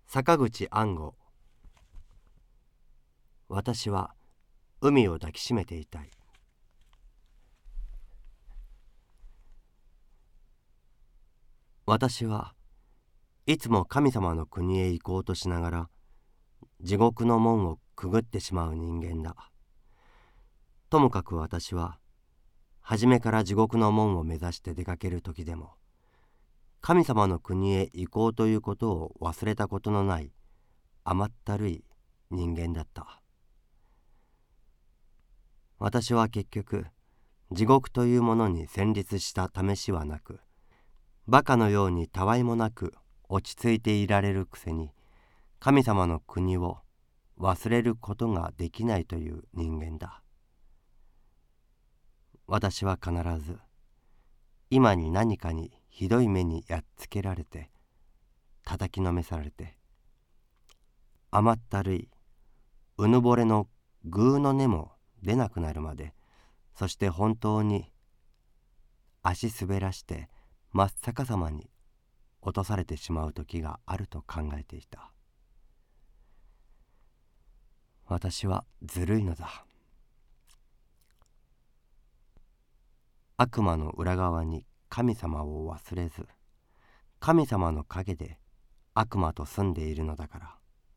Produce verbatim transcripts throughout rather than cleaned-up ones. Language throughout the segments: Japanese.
坂口安吾。私は海を抱きしめていたい。私はいつも神様の国へ行こうとしながら地獄の門をくぐってしまう人間だ。ともかく私は初めから地獄の門を目指して出かける時でも神様の国へ行こうということを忘れたことのない甘ったるい人間だった。私は結局地獄というものに戦慄した試しはなく、バカのようにたわいもなく落ち着いていられるくせに神様の国を忘れることができないという人間だ。私は必ず今に何かにひどい目にやっつけられて叩きのめされて甘ったるいうぬぼれのぐうの音も出なくなるまで、そして本当に足滑らして真っ逆さまに落とされてしまう時があると考えていた。私はずるいのだ。悪魔の裏側に神様を忘れず、神様の陰で悪魔と住んでいるのだから。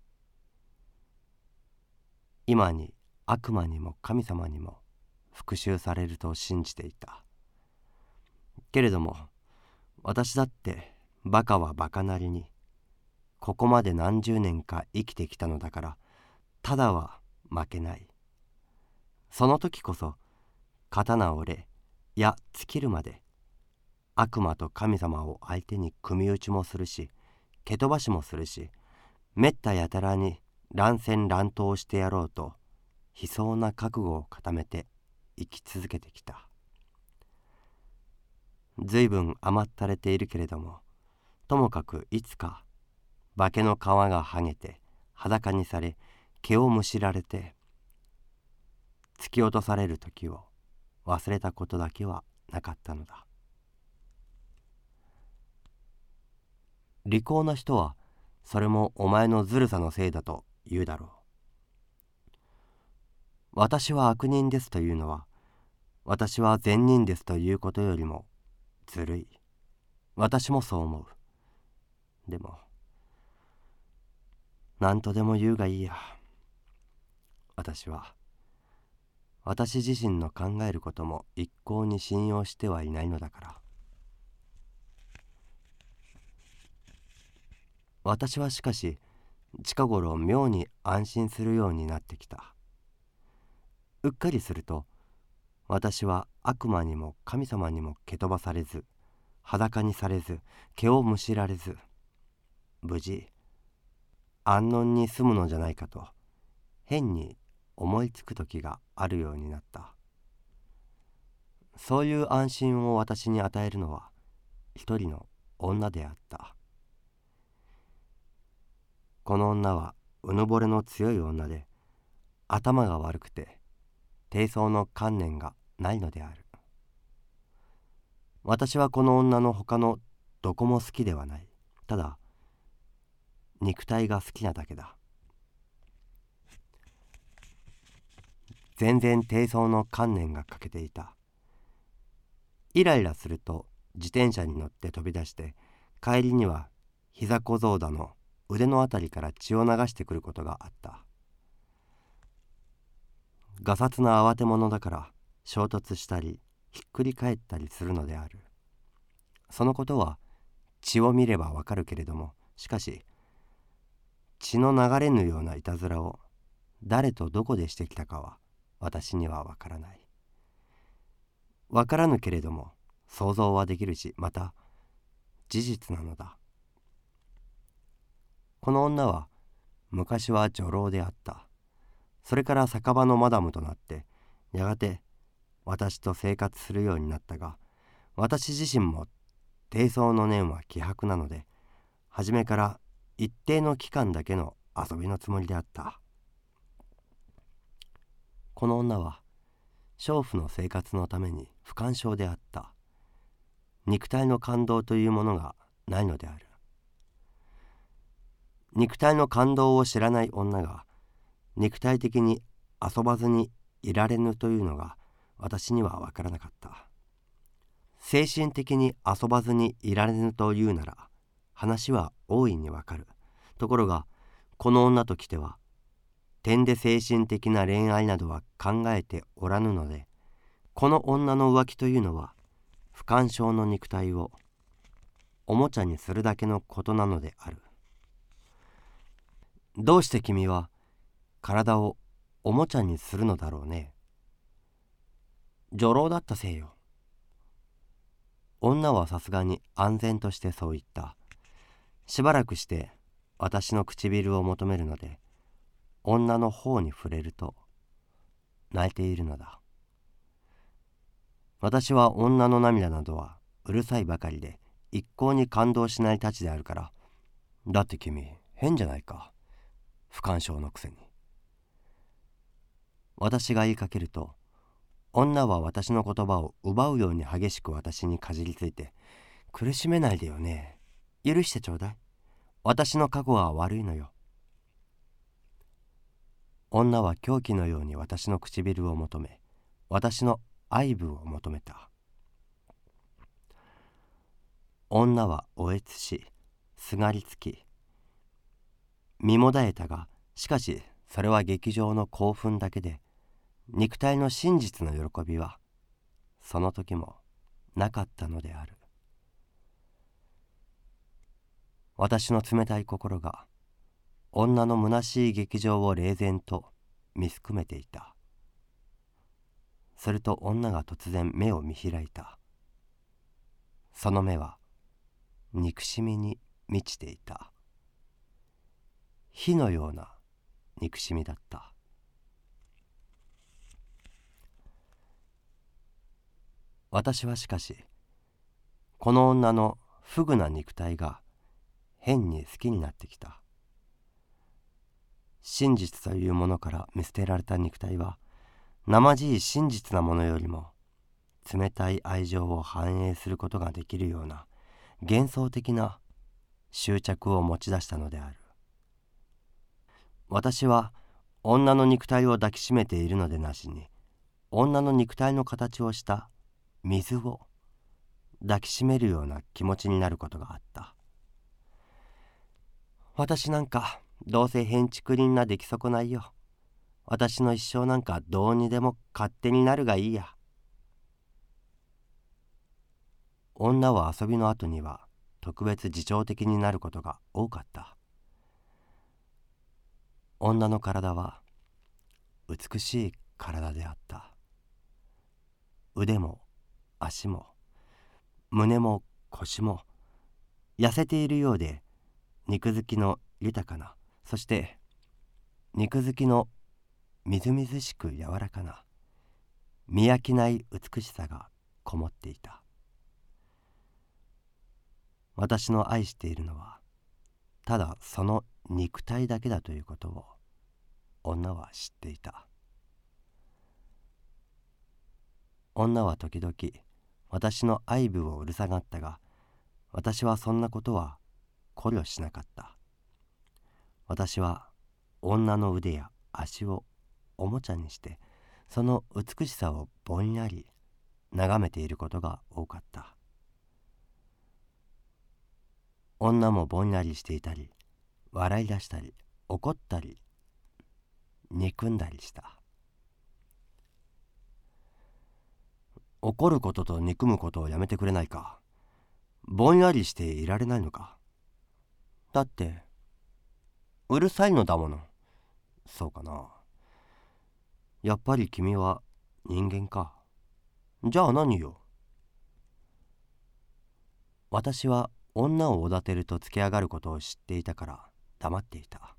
今に悪魔にも神様にも復讐されると信じていた。けれども私だってバカはバカなりにここまで何十年か生きてきたのだから、ただは負けない。その時こそ刀を折れ、いや尽きるまで悪魔と神様を相手に組み打ちもするし、蹴飛ばしもするし、めったやたらに乱戦乱闘してやろうと悲壮な覚悟を固めて生き続けてきた。ずいぶん甘ったれているけれども、ともかくいつか化けの皮が剥げて裸にされ、毛をむしられて突き落とされる時を忘れたことだけはなかったのだ。利口な人はそれもお前のずるさのせいだと言うだろう。私は悪人ですというのは、私は善人ですということよりもずるい。私もそう思う。でも何とでも言うがいいや。私は私自身の考えることも一向に信用してはいないのだから。私はしかし近頃妙に安心するようになってきた。うっかりすると私は悪魔にも神様にも蹴飛ばされず、裸にされず、毛をむしられず、無事安穏に住むのじゃないかと変に思いつく時があるようになった。そういう安心を私に与えるのは一人の女であった。この女はうぬぼれの強い女で、頭が悪くて低層の観念がないのである。私はこの女の他のどこも好きではない。ただ肉体が好きなだけだ。全然低層の観念が欠けていた。イライラすると自転車に乗って飛び出して、帰りには膝小僧だの腕のあたりから血を流してくることがあった。がさつな慌て者だから衝突したりひっくり返ったりするのである。そのことは血を見ればわかるけれども、しかし血の流れぬようないたずらを誰とどこでしてきたかは私にはわからない。わからぬけれども想像はできるし、また事実なのだ。この女は昔は女郎であった。それから酒場のマダムとなって、やがて私と生活するようになったが、私自身も低層の念は希薄なので、初めから一定の期間だけの遊びのつもりであった。この女は娼婦の生活のために不干渉であった。肉体の感動というものがないのである。 肉体の感動を知らない女が肉体的に遊ばずにいられぬというのが私には分からなかった。精神的に遊ばずにいられぬというなら話は大いにわかる。ところがこの女ときては点で精神的な恋愛などは考えておらぬので、この女の浮気というのは不干渉の肉体をおもちゃにするだけのことなのである。どうして君は体をおもちゃにするのだろうね。女郎だったせいよ。女はさすがに安然としてそう言った。しばらくして私の唇を求めるので、女の方に触れると泣いているのだ。私は女の涙などはうるさいばかりで一向に感動しないたちであるから、だって君変じゃないか、不干渉のくせに。私が言いかけると、女は私の言葉を奪うように激しく私にかじりついて、苦しめないでよね。許してちょうだい。私の過去は悪いのよ。女は狂気のように私の唇を求め、私の愛撫を求めた。女はおえつし、すがりつき、身もだえたが、しかしそれは劇場の興奮だけで、肉体の真実の喜びはその時もなかったのである。私の冷たい心が女の虚しい劇場を冷然と見すくめていた。すると女が突然目を見開いた。その目は憎しみに満ちていた。火のような憎しみだった。私はしかし、この女の不具な肉体が変に好きになってきた。真実というものから見捨てられた肉体は、生地い真実なものよりも冷たい愛情を反映することができるような幻想的な執着を持ち出したのである。私は女の肉体を抱きしめているのでなしに、女の肉体の形をした水を抱きしめるような気持ちになることがあった。私なんかどうせ変築林な出来損ないよ。私の一生なんかどうにでも勝手になるがいいや。女は遊びの後には特別自重的になることが多かった。女の体は美しい体であった。腕も足も胸も腰も痩せているようで、肉付きの豊かな、そして肉付きのみずみずしく柔らかな見飽きない美しさがこもっていた。私の愛しているのはただその肉体だけだということを女は知っていた。女は時々私の愛撫をうるさがったが、私はそんなことは考慮しなかった。私は女の腕や足をおもちゃにして、その美しさをぼんやり眺めていることが多かった。女もぼんやりしていたり、笑い出したり、怒ったり、憎んだりした。怒ることと憎むことをやめてくれないか。ぼんやりしていられないのか。だってうるさいのだもの。そうかな。やっぱり君は人間か。じゃあ何よ。私は女をおだてるとつけ上がることを知っていたから黙っていた。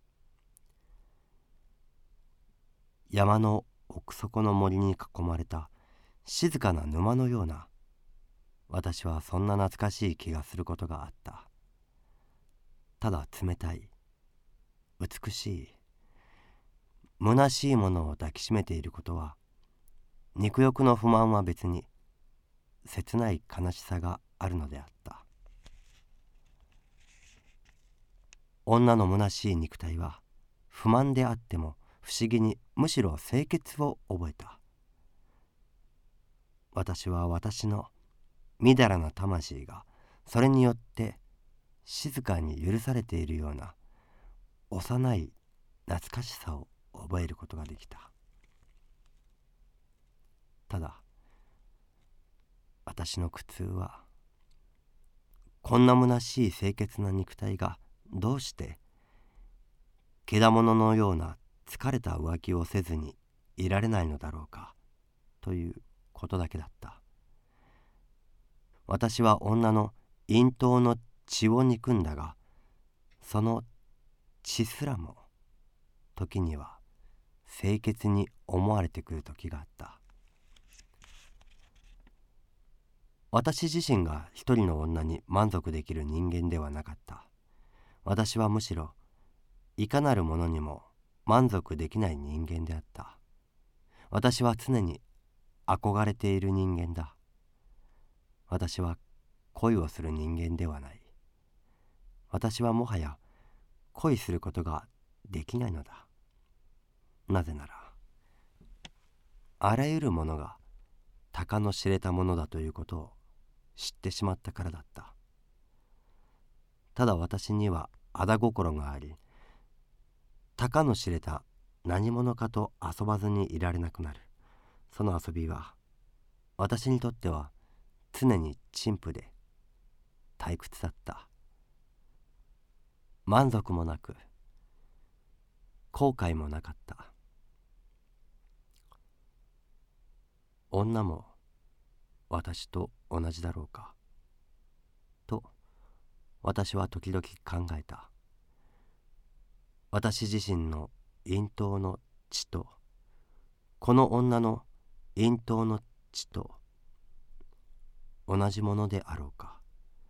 山の奥底の森に囲まれた静かな沼のような、私はそんな懐かしい気がすることがあった。ただ冷たい、美しい、虚しいものを抱きしめていることは、肉欲の不満は別に切ない悲しさがあるのであった。 女の虚しい肉体は不満であっても不思議にむしろ清潔を覚えた。私は私のみだらな魂がそれによって静かに許されているような幼い懐かしさを覚えることができた。ただ私の苦痛は、こんな虚しい清潔な肉体がどうしてけだもののような疲れた浮気をせずにいられないのだろうかということだけだった。私は女の陰頭の血を憎んだが、その血すらも時には清潔に思われてくる時があった。私自身が一人の女に満足できる人間ではなかった。私はむしろいかなるものにも満足できない人間であった。私は常に憧れている人間だ。私は恋をする人間ではない。私はもはや恋することができないのだ。なぜならあらゆるものが鷹の知れたものだということを知ってしまったからだった。ただ私には仇心があり、鷹の知れた何者かと遊ばずにいられなくなる。その遊びは私にとっては常に陳腐で退屈だった。満足もなく後悔もなかった。女も私と同じだろうかと私は時々考えた。私自身の陰頭の血とこの女の陰頭の血と同じものであろうか。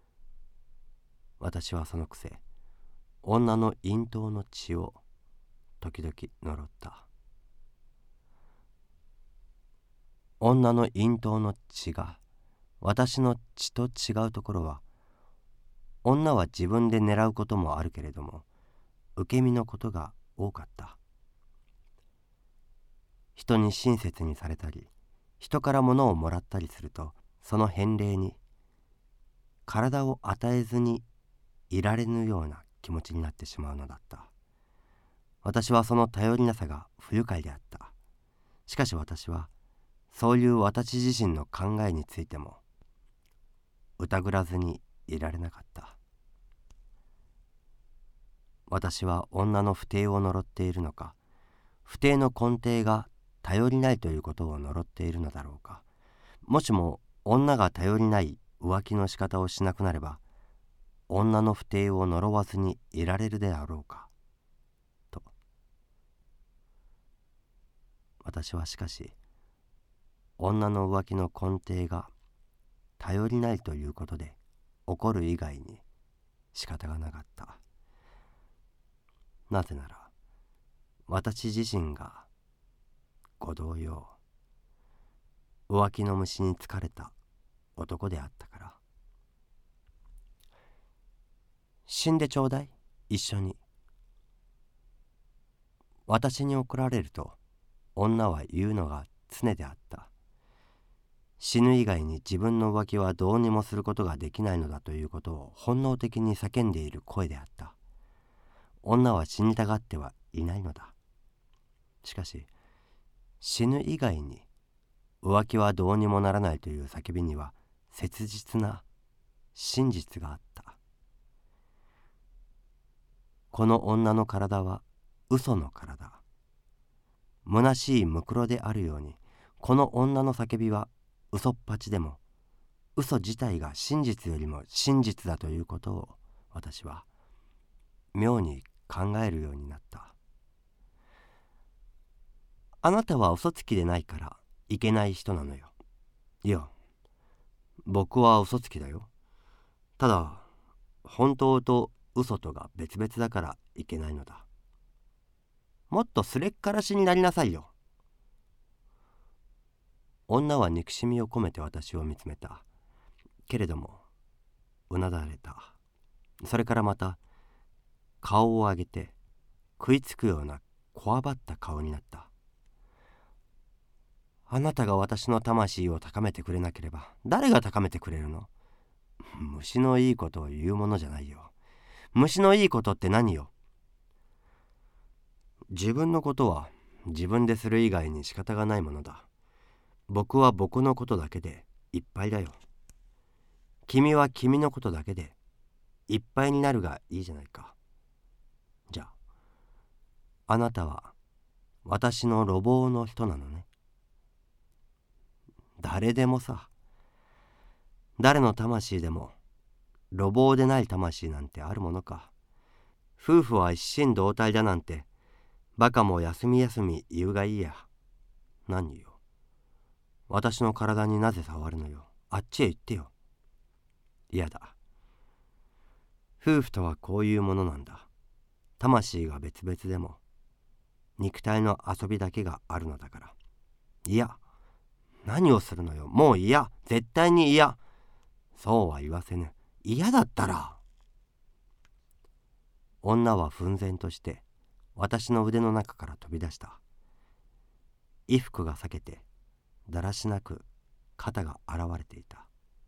私はそのくせ女の陰頭の血を時々呪った。女の陰頭の血が私の血と違うところは、女は自分で狙うこともあるけれども受け身のことが多かった。人に親切にされたり人から物をもらったりすると、その返礼に体を与えずにいられぬような気持ちになってしまうのだった。私はその頼りなさが不愉快であった。しかし私はそういう私自身の考えについても疑らずにいられなかった。私は女の不貞を呪っているのか、不貞の根底が頼りないということを呪っているのだろうか。もしも女が頼りない浮気の仕方をしなくなれば、女の不貞を呪わずにいられるであろうかと。私はしかし女の浮気の根底が頼りないということで怒る以外に仕方がなかった。なぜなら私自身がご同様浮気の虫に疲れた男であったから。死んでちょうだい、一緒に。私に怒られると女は言うのが常であった。死ぬ以外に自分の浮気はどうにもすることができないのだということを本能的に叫んでいる声であった。女は死にたがってはいないのだ。しかし死ぬ以外に浮気はどうにもならないという叫びには切実な真実があった。この女の体は嘘の体。虚しいむくろであるように、この女の叫びは嘘っぱちでも、嘘自体が真実よりも真実だということを私は妙に考えるようになった。あなたは嘘つきでないからいけない人なのよ。いや、僕は嘘つきだよ。ただ本当と嘘とが別々だからいけないのだ。もっとすれっからしになりなさいよ。女は憎しみを込めて私を見つめた。けれどもうなだれた。それからまた顔を上げて食いつくようなこわばった顔になった。あなたが私の魂を高めてくれなければ誰が高めてくれるの？虫のいいことを言うものじゃないよ。虫のいいことって何よ。自分のことは自分でする以外に仕方がないものだ。僕は僕のことだけでいっぱいだよ。君は君のことだけでいっぱいになるがいいじゃないか。じゃあ、あなたは私の路傍の人なのね。誰でもさ、誰の魂でも路傍でない魂なんてあるものか。夫婦は一心同体だなんてバカも休み休み言うがいいや。何よ。私の体になぜ触るのよ。あっちへ行ってよ。嫌だ。夫婦とはこういうものなんだ。魂が別々でも肉体の遊びだけがあるのだから。いや、何をするのよ。もう嫌。絶対に嫌。そうは言わせぬ。嫌だったら。女は奮然として私の腕の中から飛び出した。衣服が裂けてだらしなく肩が現れていた。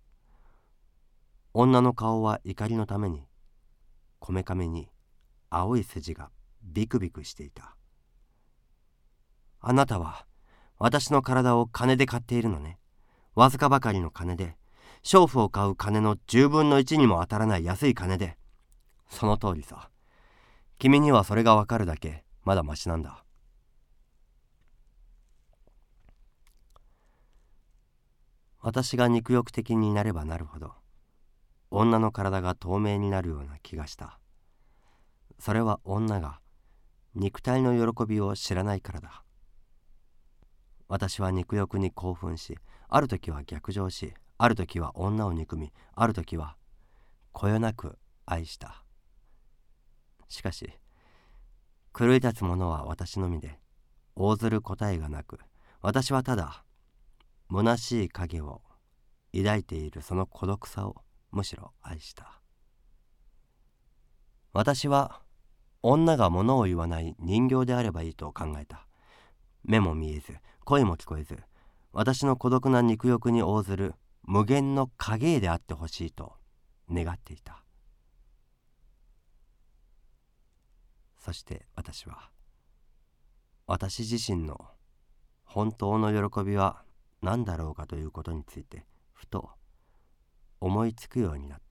女の顔は怒りのためにこめかみに青い筋がビクビクしていた。あなたは私の体を金で買っているのね。わずかばかりの金で、娼婦を買う金のじゅうぶんのいちにも当たらない安い金で。その通りさ。君にはそれがわかるだけまだましなんだ。私が肉欲的になればなるほど女の体が透明になるような気がした。それは女が肉体の喜びを知らないからだ。私は肉欲に興奮し、ある時は逆上し、ある時は女を憎み、ある時はこよなく愛した。しかし狂い立つ者は私のみで応ずる答えがなく、私はただ虚しい影を抱いているその孤独さをむしろ愛した。私は女が物を言わない人形であればいいと考えた。目も見えず声も聞こえず、私の孤独な肉欲に応ずる無限の影絵であってほしいと願っていた。そして私は私自身の本当の喜びは何だろうかということについてふと思いつくようになった。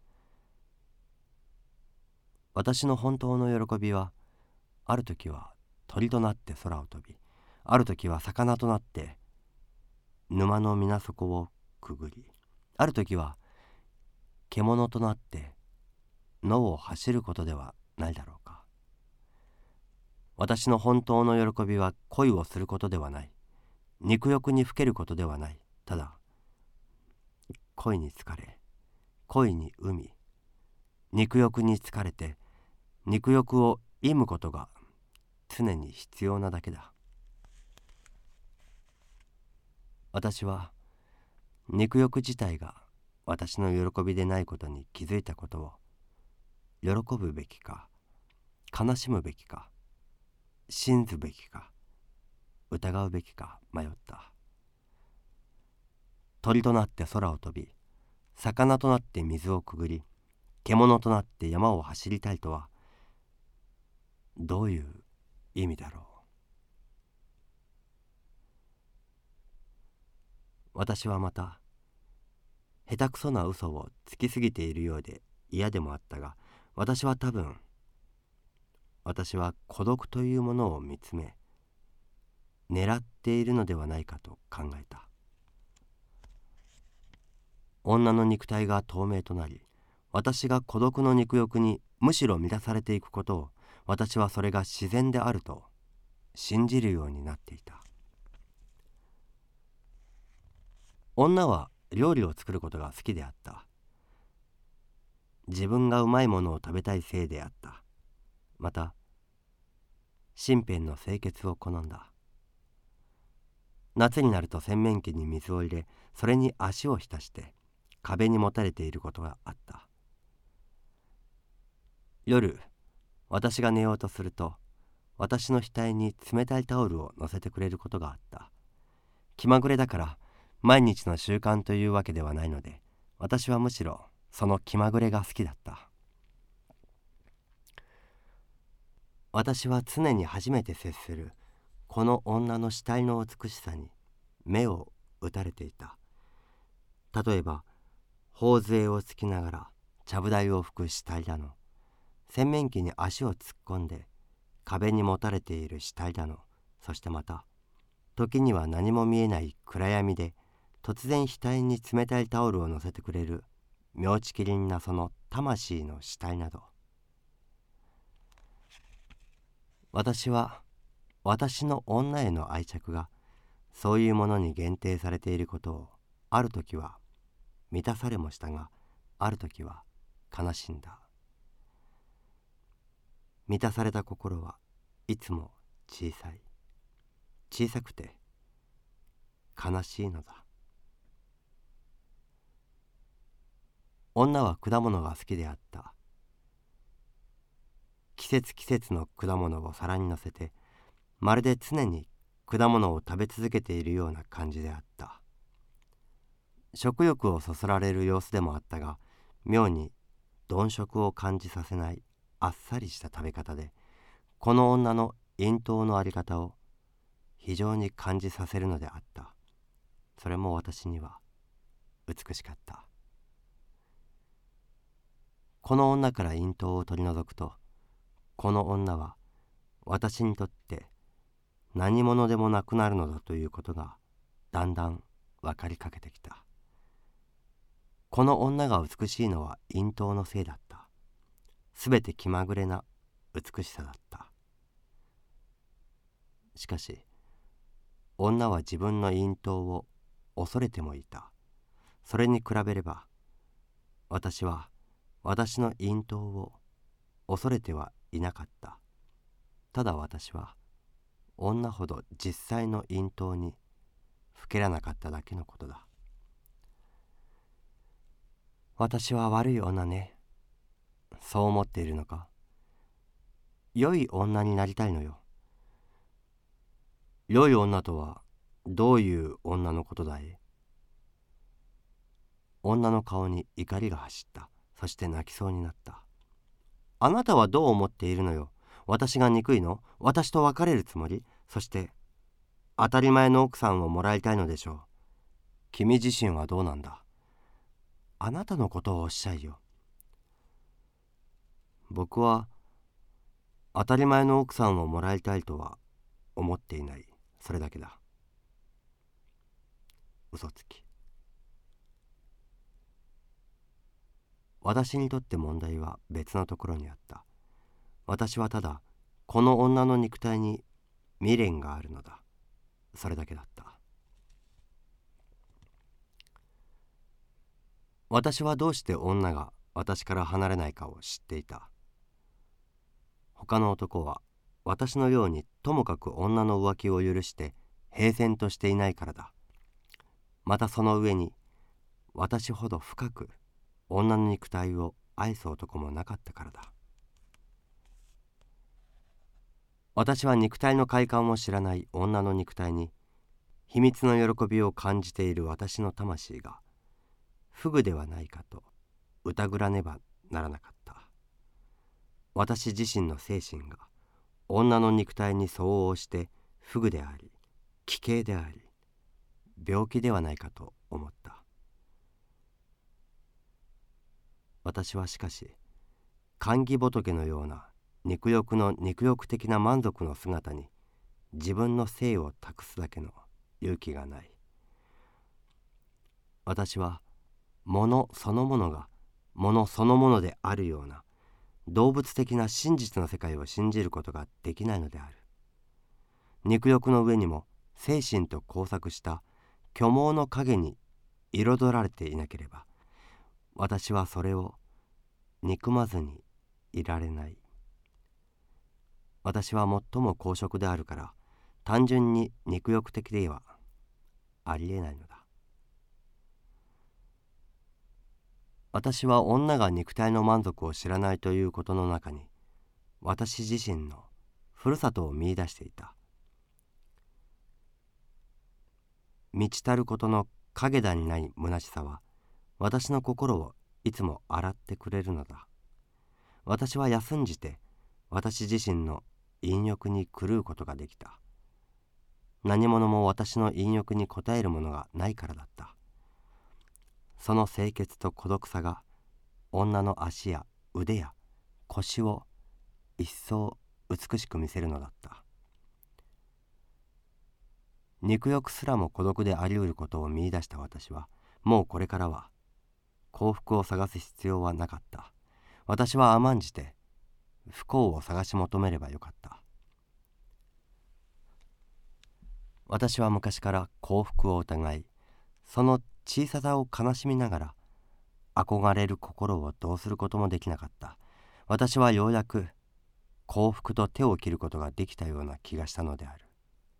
私の本当の喜びは、ある時は鳥となって空を飛び、ある時は魚となって沼の水底をくぐり、ある時は獣となって野を走ることではないだろうか。私の本当の喜びは恋をすることではない。肉欲にふけることではない。ただ恋に疲れ、恋に生み、肉欲に疲れて肉欲を忌むことが常に必要なだけだ。私は肉欲自体が私の喜びでないことに気づいたことを喜ぶべきか悲しむべきか信ずべきか疑うべきか迷った。鳥となって空を飛び、魚となって水をくぐり、獣となって山を走りたいとはどういう意味だろう。私はまた下手くそな嘘をつきすぎているようで嫌でもあったが、私は多分私は孤独というものを見つめ狙っているのではないかと考えた。女の肉体が透明となり、私が孤独の肉欲にむしろ満たされていくことを、私はそれが自然であると信じるようになっていた。女は料理を作ることが好きであった。自分がうまいものを食べたいせいであった。また身辺の清潔を好んだ。夏になると洗面器に水を入れ、それに足を浸して壁にもたれていることがあった。夜私が寝ようとすると、私の額に冷たいタオルを乗せてくれることがあった。気まぐれだから毎日の習慣というわけではないので、私はむしろその気まぐれが好きだった。私は常に初めて接するこの女の死体の美しさに目を打たれていた。例えば頬杖をつきながらちゃぶ台を拭く死体だの、洗面器に足を突っ込んで壁にもたれている死体だの、そしてまた時には何も見えない暗闇で突然額に冷たいタオルを乗せてくれる妙ちきりんなその魂の死体など、私は私の女への愛着がそういうものに限定されていることをある時は満たされもしたが、ある時は悲しんだ。満たされた心はいつも小さい、小さくて悲しいのだ。女は果物が好きであった。季節季節の果物を皿に乗せて、まるで常に果物を食べ続けているような感じであった。食欲をそそられる様子でもあったが、妙に鈍色を感じさせないあっさりした食べ方で、この女の咽頭のあり方を非常に感じさせるのであった。それも私には美しかった。この女から咽頭を取り除くと、この女は私にとって何者でもなくなるのだということがだんだん分かりかけてきた。この女が美しいのは咽頭のせいだった。すべて気まぐれな美しさだった。しかし女は自分の咽頭を恐れてもいた。それに比べれば私は私の咽頭を恐れてはいなかった。ただ私は女ほど実際の咽頭にふけらなかっただけのことだ。私は悪い女ね。そう思っているのか。良い女になりたいのよ。良い女とはどういう女のことだい？女の顔に怒りが走った。そして泣きそうになった。あなたはどう思っているのよ。私が憎いの？私と別れるつもり？そして当たり前の奥さんをもらいたいのでしょう。君自身はどうなんだ。あなたのことをおっしゃいよ。僕は当たり前の奥さんをもらいたいとは思っていない。それだけだ。嘘つき。私にとって問題は別のところにあった。私はただこの女の肉体に未練があるのだ。それだけだった。私はどうして女が私から離れないかを知っていた。他の男は私のようにともかく女の浮気を許して平然としていないからだ。またその上に私ほど深く女の肉体を愛す男もなかったからだ。私は肉体の快感を知らない女の肉体に秘密の喜びを感じている私の魂が不具ではないかと疑らねばならなかった。私自身の精神が女の肉体に相応して不具であり奇形であり病気ではないかと思った。私はしかし甘義仏のような肉欲の肉欲的な満足の姿に自分の生を託すだけの勇気がない。私は物そのものが物そのものであるような動物的な真実の世界を信じることができないのである。肉欲の上にも精神と交錯した虚妄の影に彩られていなければ、私はそれを憎まずにいられない。私は最も公職であるから単純に肉欲的ではありえないのだ。私は女が肉体の満足を知らないということの中に私自身のふるさとを見出していた。満ちたることの陰だにない虚しさは私の心をいつも洗ってくれるのだ。私は休んじて私自身の陰欲に狂うことができた。何者も私の陰欲に応えるものがないからだった。その清潔と孤独さが女の足や腕や腰を一層美しく見せるのだった。肉欲すらも孤独であり得ることを見出した私は、もうこれからは幸福を探す必要はなかった。私は甘んじて不幸を探し求めればよかった。私は昔から幸福を疑い、その小ささを悲しみながら憧れる心をどうすることもできなかった。私はようやく幸福と手を切ることができたような気がしたのである。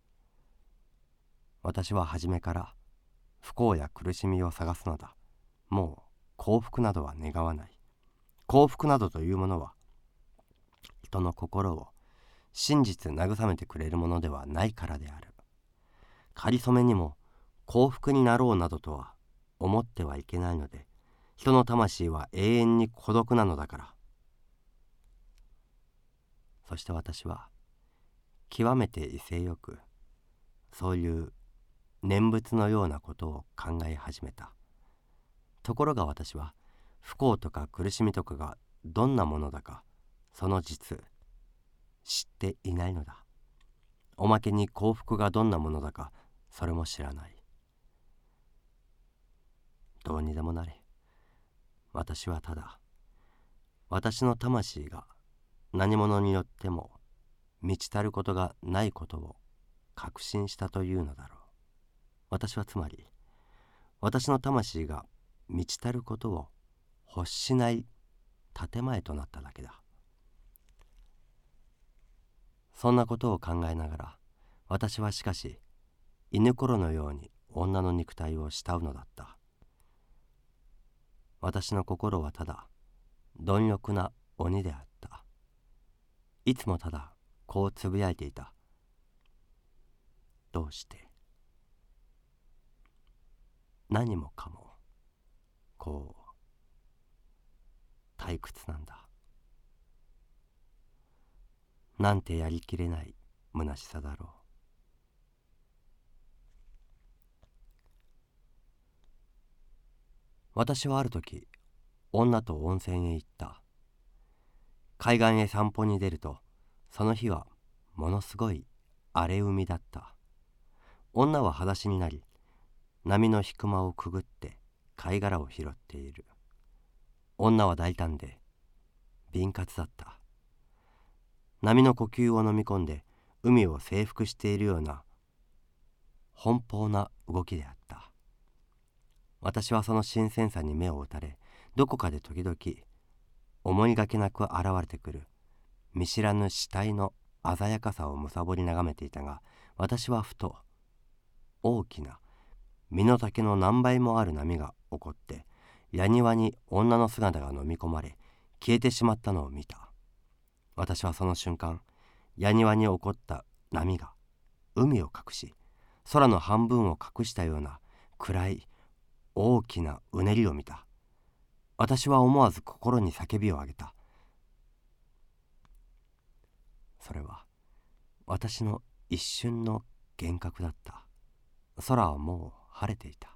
私は初めから不幸や苦しみを探すのだ。もう幸福などは願わない。幸福などというものは人の心を真実慰めてくれるものではないからである。かりそめにも幸福になろうなどとは思ってはいけないので、人の魂は永遠に孤独なのだから。そして私は極めて威勢よくそういう念仏のようなことを考え始めた。ところが私は不幸とか苦しみとかがどんなものだかその実知っていないのだ。おまけに幸福がどんなものだかそれも知らない。どうにでもなれ。私はただ私の魂が何者によっても満ちたることがないことを確信したというのだろう。私はつまり私の魂が満ちたることを欲しない建前となっただけだ。そんなことを考えながら私はしかし犬頃のように女の肉体を慕うのだった。私の心はただ貪欲な鬼であった。いつもただこうつぶやいていた。どうして何もかもこう退屈なんだ。なんてやりきれない虚しさだろう。私はある時女と温泉へ行った。海岸へ散歩に出るとその日はものすごい荒れ海だった。女は裸足になり波の引く間をくぐって貝殻を拾っている。女は大胆で敏捷だった。波の呼吸を飲み込んで海を征服しているような奔放な動きであった。私はその新鮮さに目を打たれ、どこかで時々思いがけなく現れてくる見知らぬ死体の鮮やかさをむさぼり眺めていたが、私はふと大きな身の丈の何倍もある波が起こって矢庭に女の姿が飲み込まれ消えてしまったのを見た。私はその瞬間矢庭に起こった波が海を隠し空の半分を隠したような暗い大きなうねりを見た。私は思わず心に叫びを上げた。それは私の一瞬の幻覚だった。空はもう晴れていた。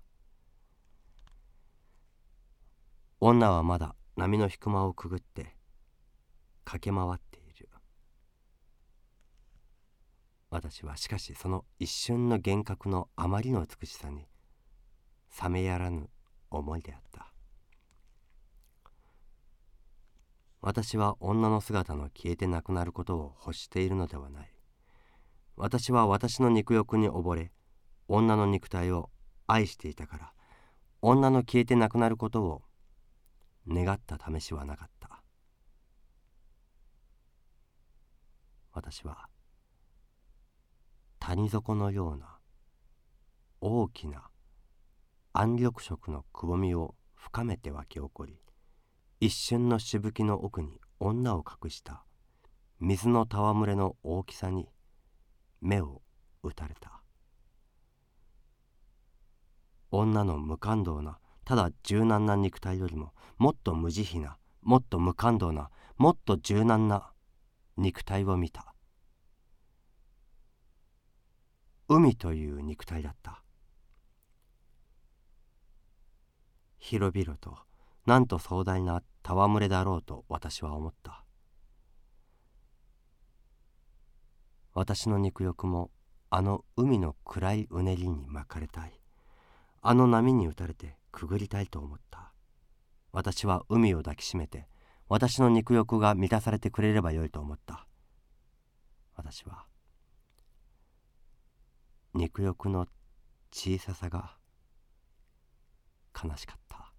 女はまだ波の引く間をくぐって駆け回っている。私はしかしその一瞬の幻覚のあまりの美しさに冷めやらぬ思いであった。私は女の姿の消えてなくなることを欲しているのではない。私は私の肉欲に溺れ女の肉体を愛していたから、女の消えてなくなることを願った試しはなかった。私は谷底のような大きな暗緑色のくぼみを深めて湧き起こり、一瞬のしぶきの奥に女を隠した水の戯れの大きさに目を打たれた。女の無感動な、ただ柔軟な肉体よりももっと無慈悲な、もっと無感動な、もっと柔軟な肉体を見た。海という肉体だった。広々となんと壮大な戯れだろうと私は思った。私の肉欲もあの海の暗いうねりに巻かれたい。あの波に打たれてくぐりたいと思った。私は海を抱きしめて、私の肉欲が満たされてくれればよいと思った。私は肉欲の小ささが悲しかった。